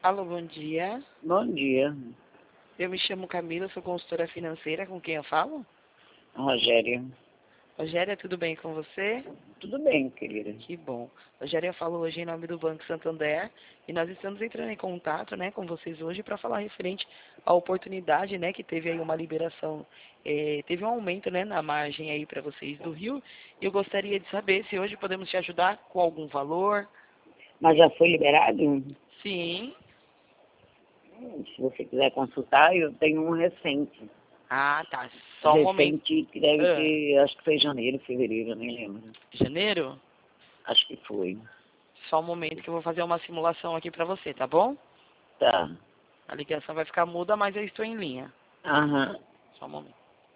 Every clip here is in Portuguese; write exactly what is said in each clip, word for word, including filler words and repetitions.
Alô, bom dia. Bom dia, Eu me chamo Camila, sou consultora financeira. Com quem eu falo? Rogério. Rogéria, tudo bem com você? Tudo bem, querida? Que bom. Rogéria, eu falo hoje em nome do Banco Santander e nós estamos entrando em contato, né, com vocês hoje para falar referente à oportunidade, né, que teve aí uma liberação, eh, teve um aumento, né, na margem aí para vocês do Rio. E eu gostaria de saber se hoje podemos te ajudar com algum valor. Mas já foi liberado? Sim. Se você quiser consultar, eu tenho um recente. Ah, tá. Só um momento. Recente que deve Ah, ter, acho que foi janeiro, fevereiro, eu nem lembro. janeiro? Acho que foi. Só um momento que eu vou fazer uma simulação aqui para você, tá bom? Tá. A ligação vai ficar muda, mas eu estou em linha. Aham. Só um momento.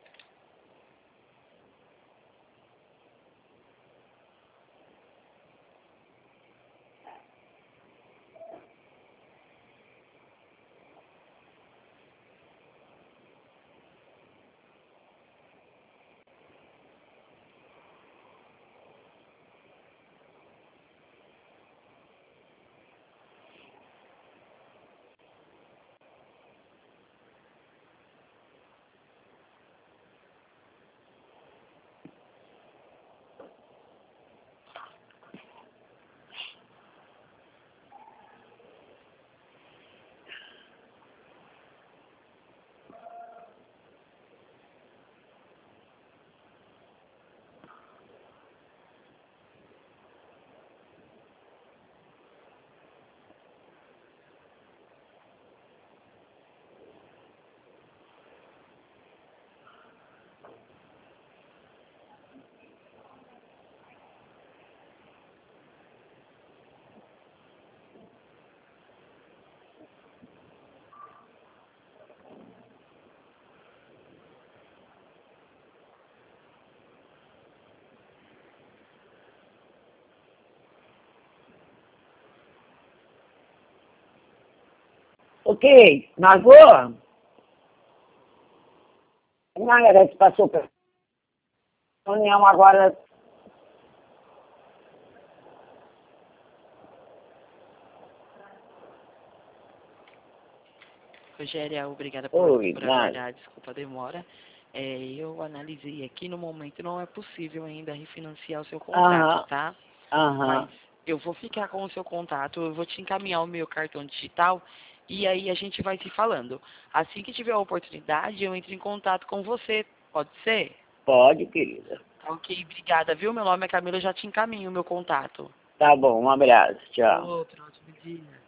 Ok, Margot? Não, se passou para a reunião agora. Rogéria, obrigada por, Oi, por nada. aguardar, desculpa a demora. É, eu analisei aqui, no momento não é possível ainda refinanciar o seu contrato, Aham, tá? Mas aham. eu vou ficar com o seu contato, eu vou te encaminhar o meu cartão digital e aí a gente vai se falando. Assim que tiver a oportunidade, eu entro em contato com você, pode ser? Pode, querida. Tá, ok, obrigada, viu? Meu nome é Camila, eu já te encaminho o meu contato. Tá bom, um abraço, tchau. Outro, ótimo dia.